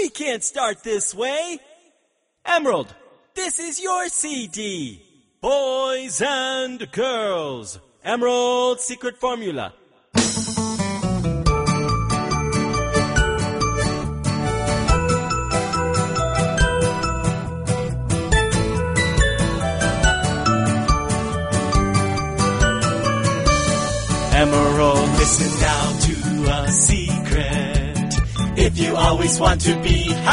We can't start this way. Emerald, this is your CD. Boys and girls. Emerald Secret Formula. Emerald, listen now to a secret. If you always want to be